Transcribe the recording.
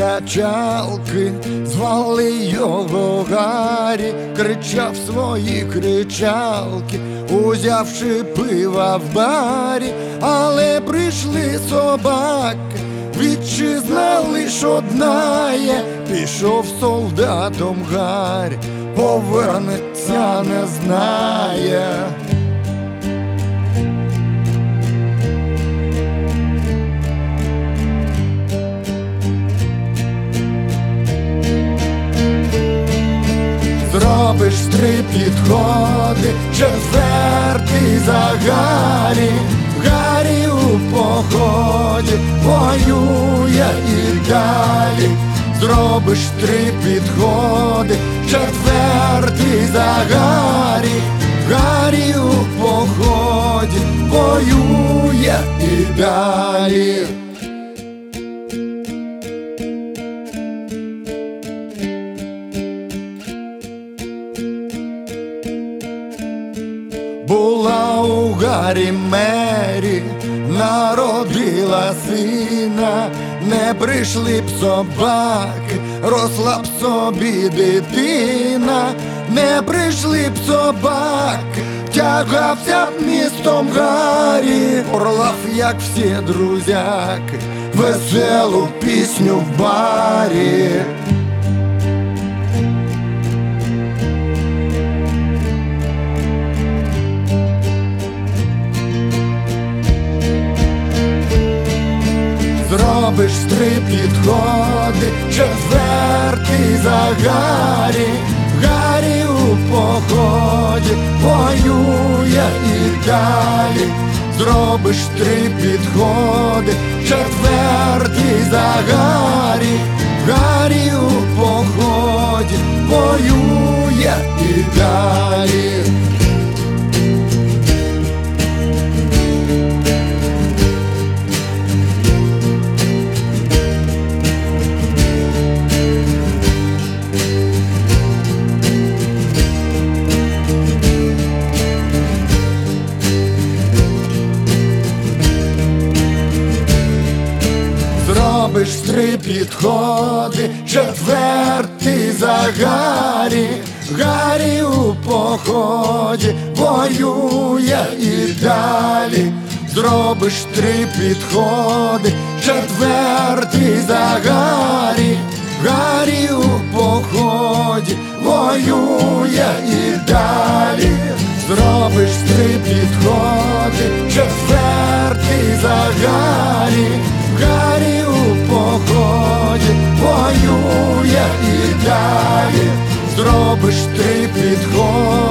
качалки, звали його Гаррі, кричав свої кричалки, узявши пива в барі. Але прийшли собаки, вітчизна лиш одна є, пішов солдатом Гаррі, повернеться не знає. Зробиш 3 підходи, 4-й за Гаррі. Гаррі у поході воює і далі. Зробиш 3 підходи, 4-й за Гаррі. Гаррі у поході воює і далі. Була у Гаррі Мері, народила сина. Не прийшли б собаки, росла б собі дитина. Не прийшли б собаки, тягався б містом Гаррі. Орлав, як всі друзяки, веселу пісню в барі. Зробиш 3 підходи, 4-й за Гаррі. Гаррі у поході воює і далі. Зробиш 3 підходи, 4-й за Гаррі. Гаррі у поході воює і далі. Зробиш 3 підходи, 4-й за Гаррі. Гаррі у поході воює і далі. Зробиш 3 підходи, 4-й за Гаррі. Гаррі у поході воює і далі. Зробиш 3 підходи, 4-й за Гаррі. Гаррі у поході воює і далі. Зробиш 3 підходи.